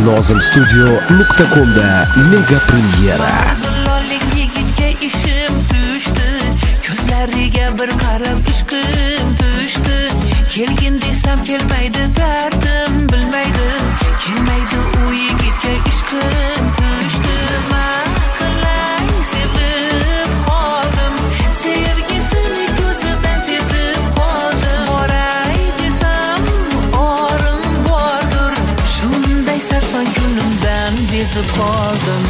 Nozimstudio.com'da mega premyera. Yigitga ishim tushdi, ko'zlariga bir qarab ishqim tushdi. Kelgin desam kelmaydi, dardim bilmaydi, kelmaydi u yigitga ishqim tushdi. Maqlay sevib qoldim, sevgisini ko'zidan sezib qoldim. Boray desam orim bordir, shunday sarson kunimdan bezib qoldim.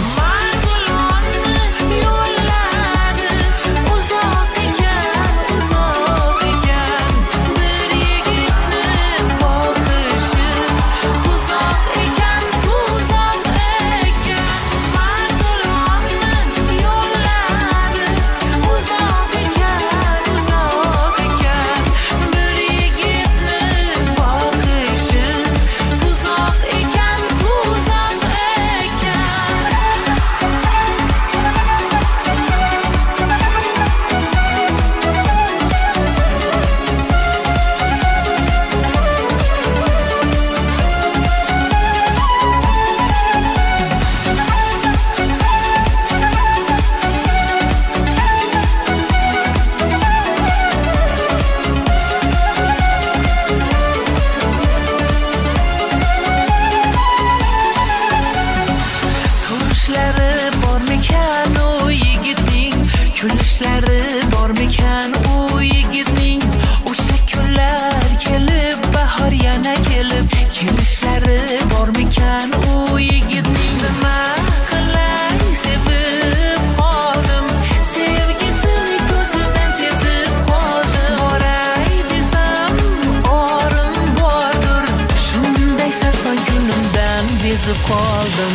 Kulishlari bormikan u yigitning, o'sha kunlar kelib bahor yana kelib, kelishlari bormikan u yigitning. Nima qilay sevib qoldim, sevgisini ko'zidan sezib qoldim. Boray desam orim bordir, shunday sarson kunimdan bezib qoldim.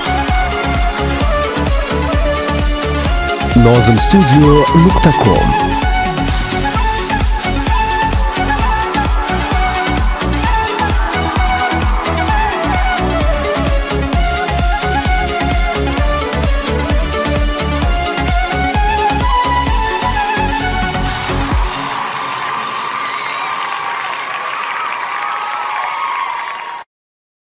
Nozimstudio.com